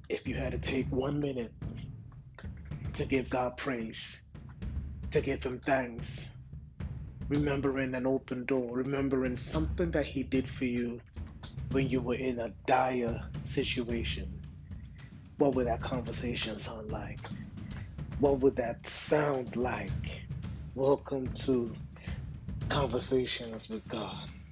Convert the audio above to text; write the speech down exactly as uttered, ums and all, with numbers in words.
If you had to take one minute to give God praise, to give Him thanks, remembering an open door, remembering something that He did for you when you were in a dire situation, what would that conversation sound like? What would that sound like? Welcome to Conversations with God.